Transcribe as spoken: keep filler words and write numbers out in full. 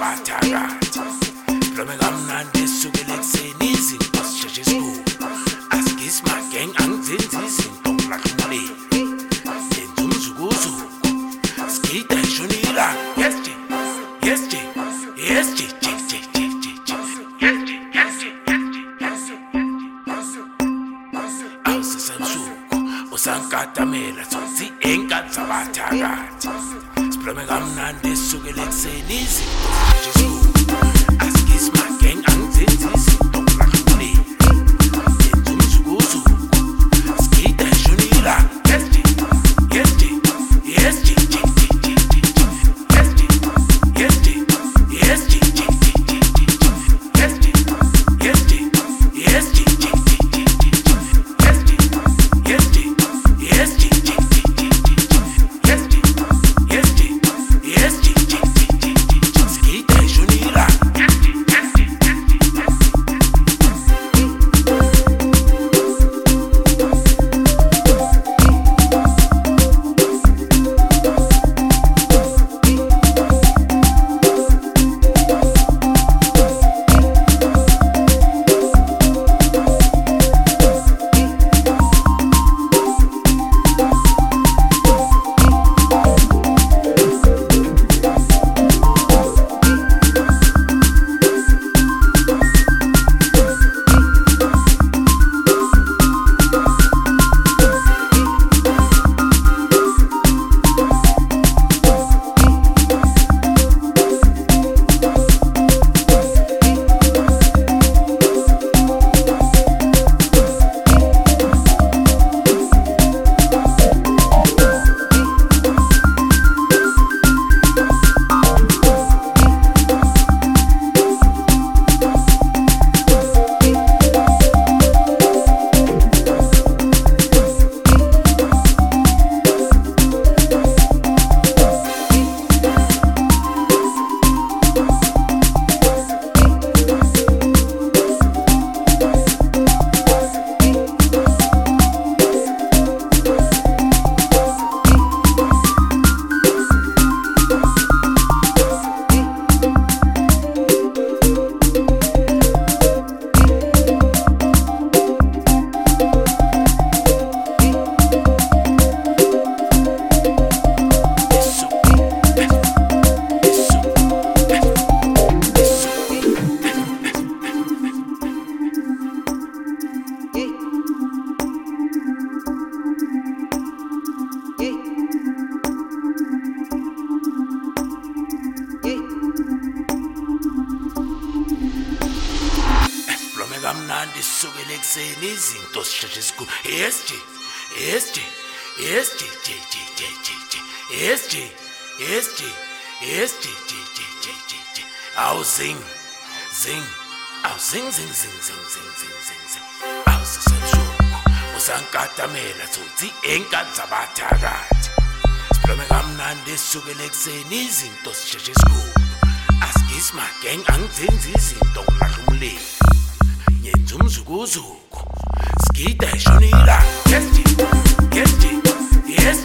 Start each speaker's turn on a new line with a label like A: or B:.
A: zabathakathi Blome kamnandi sukele ekuseni izinto sisheshe esikhulu Asigisi mageng angizenzi izinto ngilahla umlilo Yenza umzukuzuku Sigida ishonila Yes J Yes J Yes J J J J J J Yes J Yes J Yes J Awusesemsuku usankatamela Sothi enkathi zabathakathi Blome kamnandi sukele ekuseni izinto sisheshe esikhulu Asigisi mageng angizenzi izinto ngilahla umlilo Yenza umzukuzuku Sigida ishonila Yes J Yes J Yes J J J J J Yes J Yes J Yes J J J J Yes J Yes J Yes J J J J Yes J Yes J Yes J Yes J J J Yes J Yes J Sigida ishonila Kamnandi sukele ekuseni izinto sisheshe esikhulu Yes J Yes J Yes J J J J J J Yes J Yes J Yes J J J J J J Awu zing zing awu zing zing zing zing zing zing zing zing Awu sesemsuku usankatamela Sothi enkathi zabathakathi Blome kamnandi sukele ekuseni izinto sisheshe esikhulu Asigisi mageng angizenzi izinto ngilahla umlilo Yenza umzukuzuku Sigida ishonila Yes J Yes J Yes